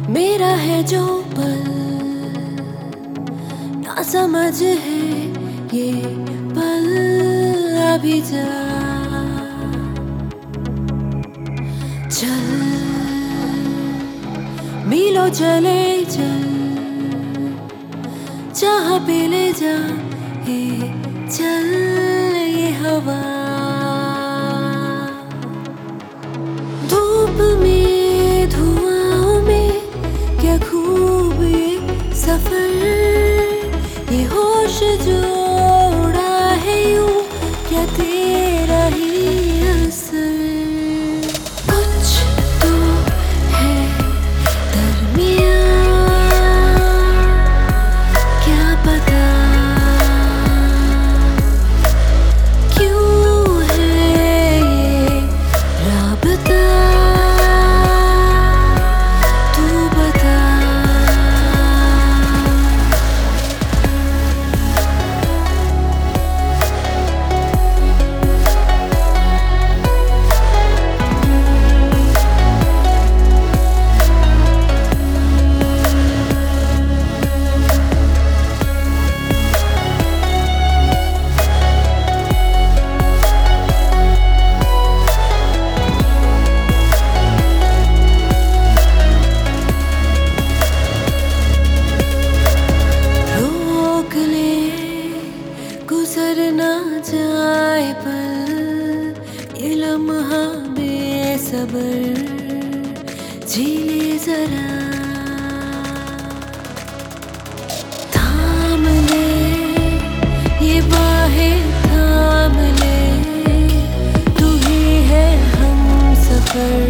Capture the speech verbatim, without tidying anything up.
मेरा है जो पल ना समझ है ये पल अभी जा चल मीलों चले चल जहाँ पे ले जा ये चल ये हवा धूप में धुआं में क्या खूब ये सफर ये होश जो उड़ा है यूं क्या तेरा ही असर कुछ तो है दरमियां क्या पता क्यों है ये राबता तू बता गुजर ना जाए पल ये लम्हा बेसब्र जी ले जरा थाम ले ये बाहें थाम ले तू ही है हम सफर